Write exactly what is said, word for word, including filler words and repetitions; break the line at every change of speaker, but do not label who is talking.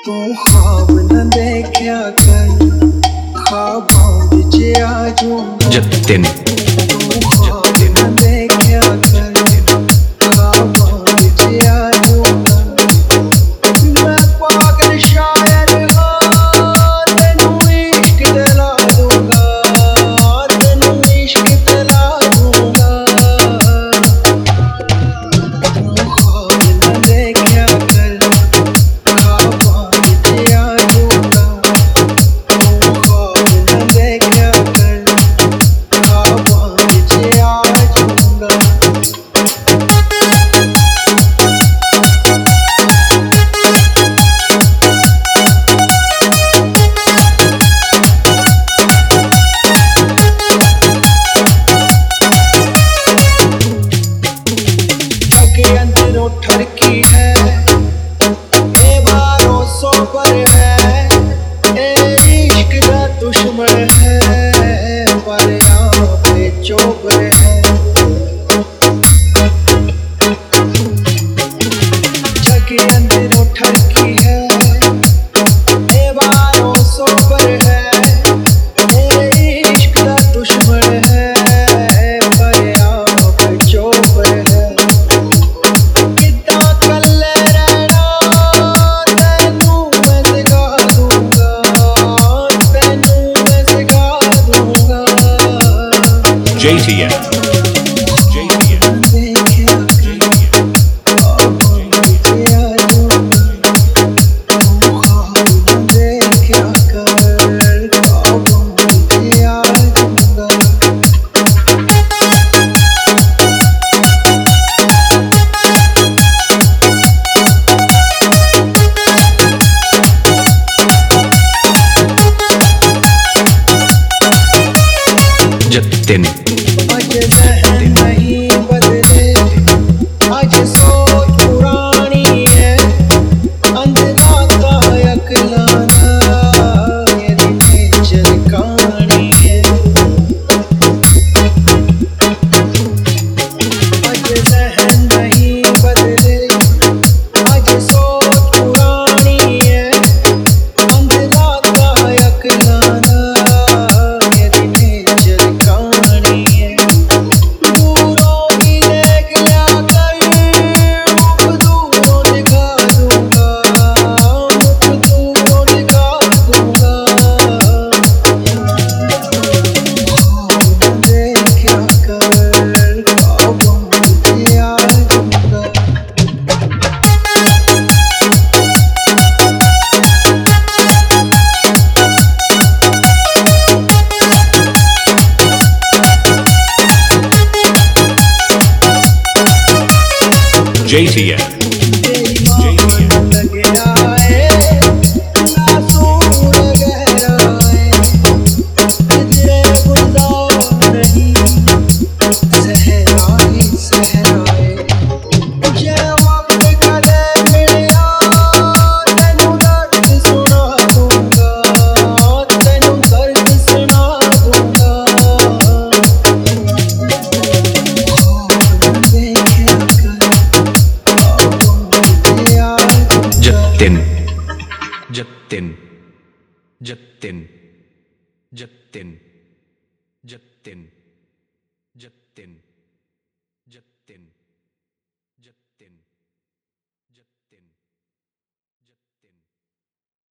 तू ख्वाब न देखा कर, ख्वाबों विच आ जाऊंगा।
जतिन
तू ख्वाब न देखा कर, ख्वाबों विच आ जाऊंगा। मैं पागल शायर हाँ, तेनू इश्क दिला दूंगा, तेनू इश्क दिला दूंगा। तू ख्वाब न देखा कर, ख्वाबों विच आ जाऊंगा। तू ख्वाब न देखा कर, ख्वाबों विच आ जाऊंगा। के अंदरों ठरकी है, ए बारों सोबर है, ए इश्क दा दुश्मन है, पर यहाँ पे चोबर है। के अंदरों ठरकी है, ए बारों सोबर है, ए इश्क दा दुश्मन है, पर यहाँ पे चोबर है।
J T N J T N Jatin
आज जहन नहीं बदले, आज सोच पुरानी है, अंधेरा का यकलाना ये नेचर कहानी है। आज जहन नहीं बदले, आज सोच पुरानी है, अंधेरा का यकलाना ये नेचर कहानी है। दूरों की देख लिया कर, मुख दूरों दिखा दूंगा, मुख दूरों दिखा दूंगा। ख्वाब देखा कर, ख्वाबों विच आ जाऊंगा।
J T N
तेरी मोहब्बत लग जाए, नासूर गहराए, तुझे गुजार नहीं, सहराए सहराए। जे वक्त कदे मिलिया, तेनू दर्द सुना दूंगा, तेनू दर्द सुना दूंगा। ख्वाब देखा कर,
जतिन जतिन जतिन जतिन जतिन